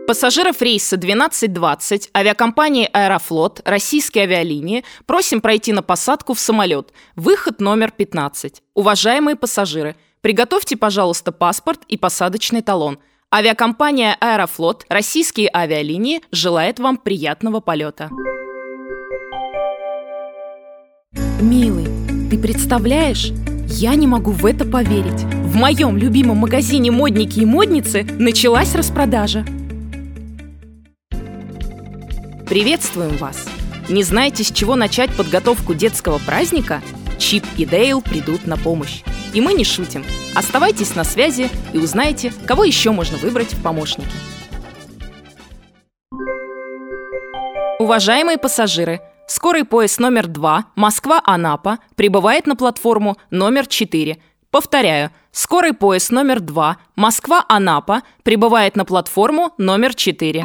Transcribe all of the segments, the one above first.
Пассажиров рейса 1220 авиакомпании «Аэрофлот», российские авиалинии, просим пройти на посадку в самолет. Выход номер 15. Уважаемые пассажиры, приготовьте, пожалуйста, паспорт и посадочный талон. Авиакомпания «Аэрофлот», российские авиалинии желает вам приятного полета. Милый, ты представляешь? Я не могу в это поверить. В моем любимом магазине «Модники и модницы» началась распродажа. Приветствуем вас! Не знаете, с чего начать подготовку детского праздника? Чип и Дейл придут на помощь. И мы не шутим. Оставайтесь на связи и узнаете, кого еще можно выбрать в помощники. Уважаемые пассажиры, скорый поезд номер 2 Москва-Анапа прибывает на платформу номер 4. Повторяю, скорый поезд номер 2 Москва-Анапа прибывает на платформу номер 4.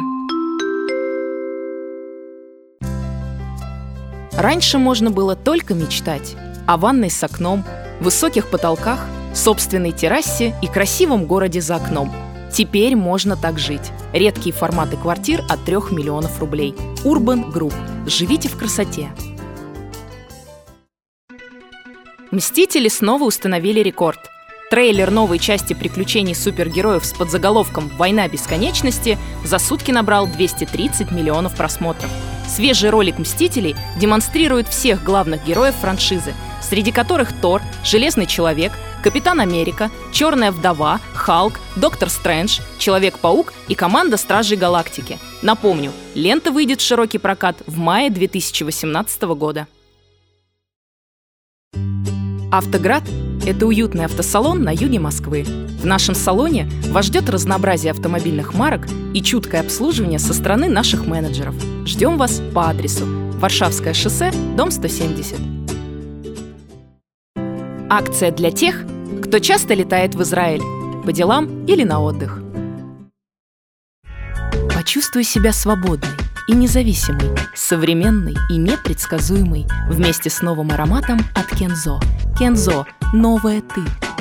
Раньше можно было только мечтать о ванной с окном, высоких потолках, собственной террасе и красивом городе за окном. Теперь можно так жить. Редкие форматы квартир от 3 миллионов рублей. Urban Group. Живите в красоте. «Мстители» снова установили рекорд. Трейлер новой части приключений супергероев с подзаголовком «Война бесконечности» за сутки набрал 230 миллионов просмотров. Свежий ролик «Мстителей» демонстрирует всех главных героев франшизы, среди которых Тор, Железный Человек, Капитан Америка, Черная Вдова, Халк, Доктор Стрэндж, Человек-паук и команда Стражей Галактики. Напомню, лента выйдет в широкий прокат в мае 2018 года. «Автоград» — это уютный автосалон на юге Москвы. В нашем салоне вас ждет разнообразие автомобильных марок и чуткое обслуживание со стороны наших менеджеров. Ждем вас по адресу Варшавское шоссе, дом 170. Акция для тех, кто часто летает в Израиль по делам или на отдых. Почувствуй себя свободной и независимой, современной и непредсказуемой вместе с новым ароматом от Кензо. Кензо – новое ты.